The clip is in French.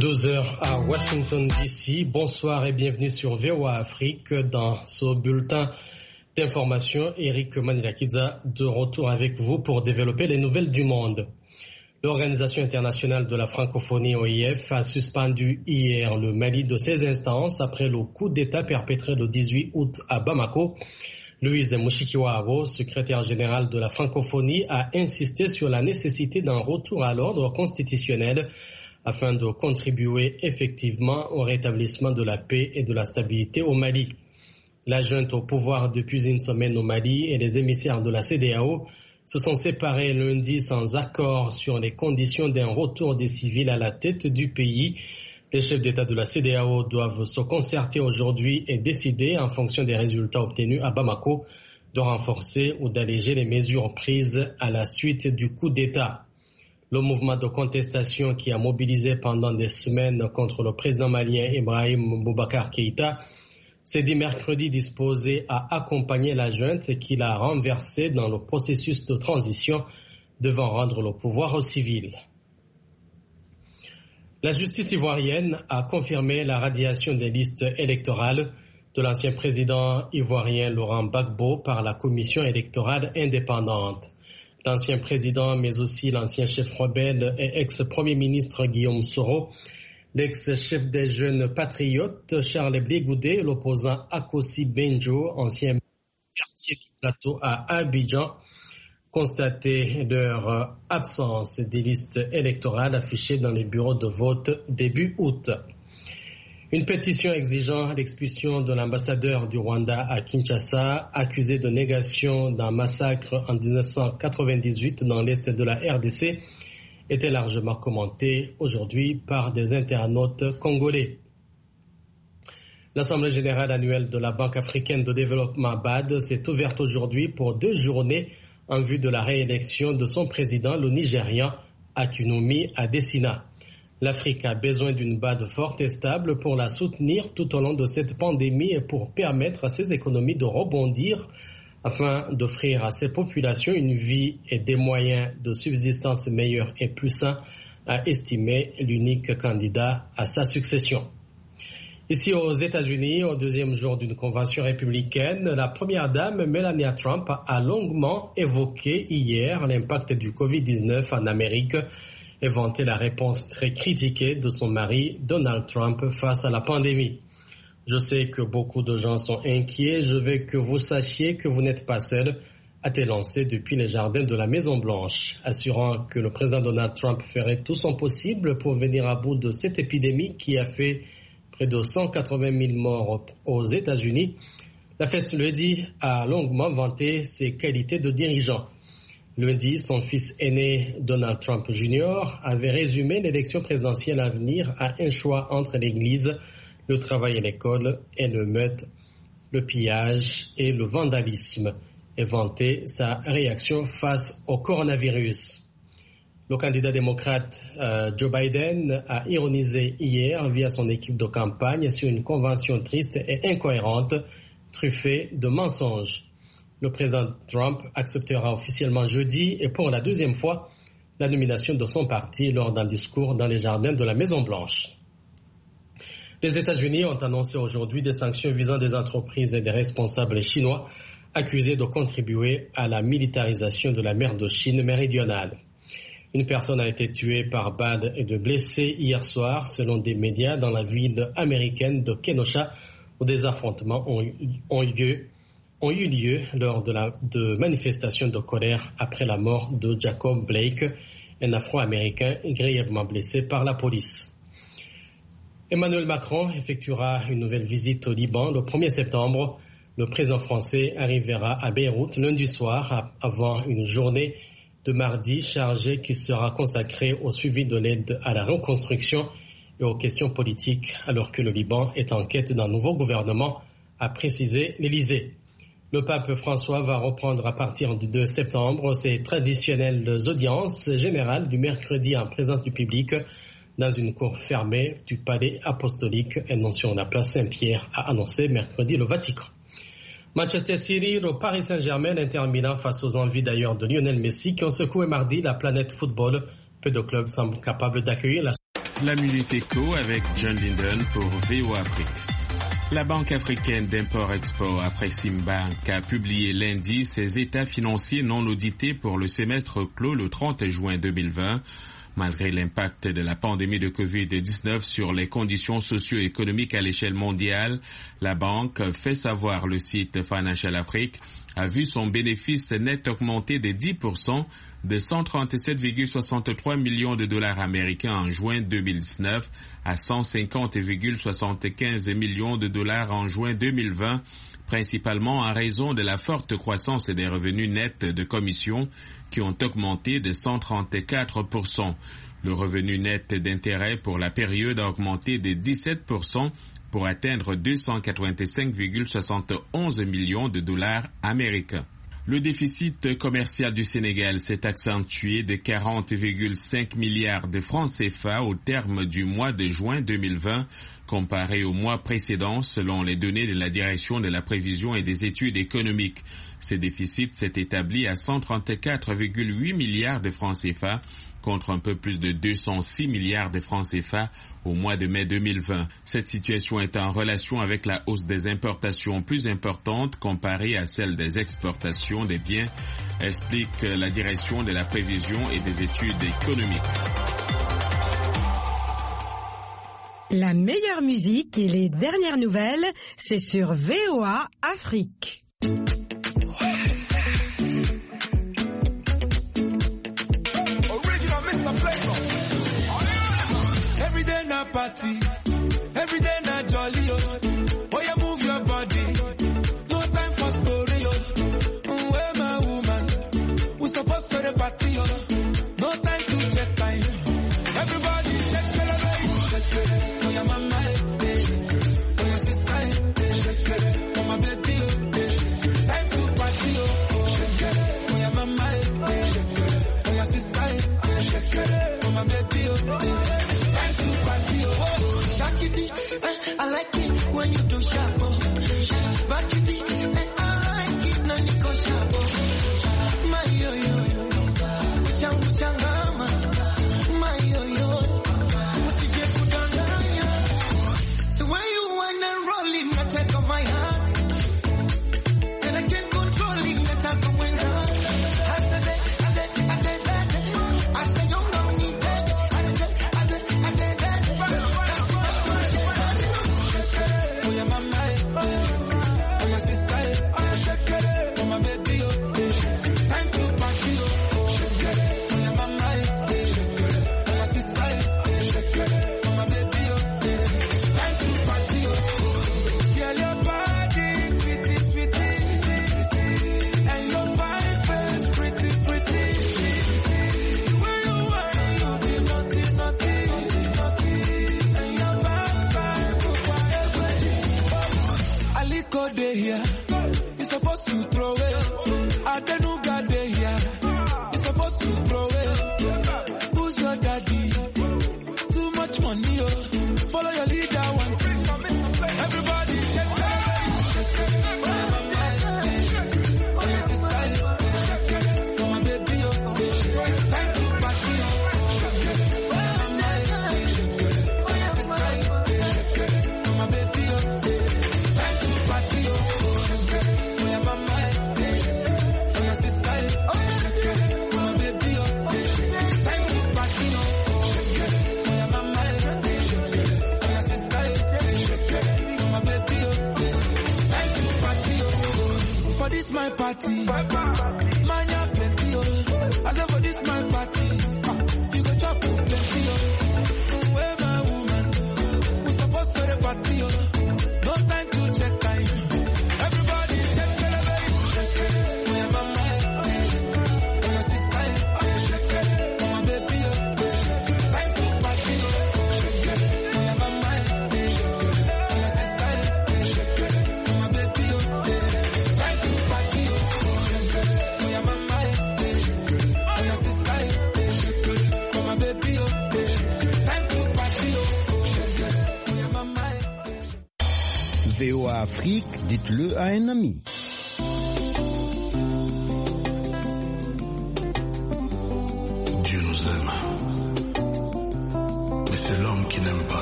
12h à Washington DC. Bonsoir et bienvenue sur VOA Afrique. Dans ce bulletin d'information, Eric Manilakiza de retour avec vous pour développer les nouvelles du monde. L'Organisation internationale de la francophonie OIF a suspendu hier le Mali de ses instances après le coup d'État perpétré le 18 août à Bamako. Louise Mushikiwabo, secrétaire générale de la francophonie, a insisté sur la nécessité d'un retour à l'ordre constitutionnel afin de contribuer effectivement au rétablissement de la paix et de la stabilité au Mali. La junte au pouvoir depuis une semaine au Mali et les émissaires de la CEDEAO se sont séparés lundi sans accord sur les conditions d'un retour des civils à la tête du pays. Les chefs d'État de la CEDEAO doivent se concerter aujourd'hui et décider, en fonction des résultats obtenus à Bamako, de renforcer ou d'alléger les mesures prises à la suite du coup d'État. Le mouvement de contestation qui a mobilisé pendant des semaines contre le président malien Ibrahim Boubacar Keïta s'est dit mercredi disposé à accompagner la junte qui l'a renversé dans le processus de transition devant rendre le pouvoir aux civils. La justice ivoirienne a confirmé la radiation des listes électorales de l'ancien président ivoirien Laurent Gbagbo par la commission électorale indépendante. L'ancien président, mais aussi l'ancien chef rebelle et ex-premier ministre Guillaume Soro, l'ex-chef des jeunes patriotes Charles Blé Goudé, l'opposant Akossi Benjo, ancien quartier du plateau à Abidjan, constaté leur absence des listes électorales affichées dans les bureaux de vote début août. Une pétition exigeant l'expulsion de l'ambassadeur du Rwanda à Kinshasa, accusé de négation d'un massacre en 1998 dans l'est de la RDC, était largement commentée aujourd'hui par des internautes congolais. L'Assemblée générale annuelle de la Banque africaine de développement BAD s'est ouverte aujourd'hui pour 2 journées en vue de la réélection de son président, le Nigérian Akinwumi Adesina. L'Afrique a besoin d'une BAD forte et stable pour la soutenir tout au long de cette pandémie et pour permettre à ses économies de rebondir afin d'offrir à ses populations une vie et des moyens de subsistance meilleurs et plus sains, a estimé l'unique candidat à sa succession. Ici aux États-Unis, au 2e jour d'une convention républicaine, la première dame Melania Trump a longuement évoqué hier l'impact du Covid-19 en Amérique et vanté la réponse très critiquée de son mari Donald Trump face à la pandémie. Je sais que beaucoup de gens sont inquiets, je veux que vous sachiez que vous n'êtes pas seul, a-t-elle lancé depuis les jardins de la Maison-Blanche, assurant que le président Donald Trump ferait tout son possible pour venir à bout de cette épidémie qui a fait près de 180 000 morts aux États-Unis. La First Lady a longuement vanté ses qualités de dirigeant. Lundi, son fils aîné, Donald Trump Jr., avait résumé l'élection présidentielle à venir à un choix entre l'Église, le travail et l'école, et le meurtre, le pillage et le vandalisme, et vanté sa réaction face au coronavirus. Le candidat démocrate Joe Biden a ironisé hier via son équipe de campagne sur une convention triste et incohérente, truffée de mensonges. Le président Trump acceptera officiellement jeudi et pour la 2e fois la nomination de son parti lors d'un discours dans les jardins de la Maison-Blanche. Les États-Unis ont annoncé aujourd'hui des sanctions visant des entreprises et des responsables chinois accusés de contribuer à la militarisation de la mer de Chine méridionale. Une personne a été tuée par balle et deux blessés hier soir, selon des médias, dans la ville américaine de Kenosha, où des affrontements ont eu lieu lors de manifestations de colère après la mort de Jacob Blake, un Afro-Américain grièvement blessé par la police. Emmanuel Macron effectuera une nouvelle visite au Liban le 1er septembre. Le président français arrivera à Beyrouth lundi soir avant une journée de mardi chargée qui sera consacrée au suivi de l'aide à la reconstruction et aux questions politiques, alors que le Liban est en quête d'un nouveau gouvernement, a précisé l'Élysée. Le pape François va reprendre à partir du 2 septembre ses traditionnelles audiences générales du mercredi en présence du public dans une cour fermée du palais apostolique et non sur la place Saint-Pierre, a annoncé mercredi le Vatican. Manchester City, le Paris Saint-Germain, l'Inter Milan face aux envies d'ailleurs de Lionel Messi qui ont secoué mardi la planète football. Peu de clubs semblent capables d'accueillir la La Minute Éco avec John Linden pour VOA Afrique. La Banque africaine d'import-export Afreximbank a publié lundi ses états financiers non audités pour le semestre clos le 30 juin 2020. Malgré l'impact de la pandémie de COVID-19 sur les conditions socio-économiques à l'échelle mondiale, la banque fait savoir le site Financial Afrique a vu son bénéfice net augmenter de 10% de 137,63 millions de dollars américains en juin 2019 à 150,75 millions de dollars en juin 2020, principalement en raison de la forte croissance des revenus nets de commission qui ont augmenté de 134%. Le revenu net d'intérêt pour la période a augmenté de 17% pour atteindre 285,71 millions de dollars américains. Le déficit commercial du Sénégal s'est accentué de 40,5 milliards de francs CFA au terme du mois de juin 2020, comparé au mois précédent selon les données de la Direction de la prévision et des études économiques. Ce déficit s'est établi à 134,8 milliards de francs CFA, contre un peu plus de 206 milliards de francs CFA au mois de mai 2020. Cette situation est en relation avec la hausse des importations plus importante comparée à celle des exportations des biens, explique la Direction de la prévision et des études économiques. La meilleure musique et les dernières nouvelles, c'est sur VOA Afrique. Every day na party, every day na jolly, oh. Oh, you move your body, no time for story, oh. Where my woman, we supposed to the party, oh. No time to check time. Everybody check it, check it. Oh, your mama, oh, your sister, oh, my baby, oh. Time to party, oh. Oh, your mama, oh, your sister, oh, my baby, oh. I like it when you do sharp, back it, I like it, no niko sharp, my yo-yo, changu changama, my yo-yo, usije kudanganya, the way you wanna roll it, na take on my heart, and I can't control it, na take on my heart, I say you don't need that, day here, you're supposed to throw it. I don't know God day here, you're supposed to throw it. Who's your daddy? Too much money, oh. Follow your leader, one thing. Everybody, check it. Oh, your sister, oh, my baby, oh. Time to party, oh. Oh, your sister, oh, my baby, oh. My party, man, you plenty, oh. I said for this my party, you go chop plenty, oh. Where my woman, we supposed to the party, oh. No time to check time. Everybody check it, where my man, where my sister, where my baby, oh. Time to party, oh. Where my man, where my sister, where my baby, oh. VOA Afrique, dites-le à un ami.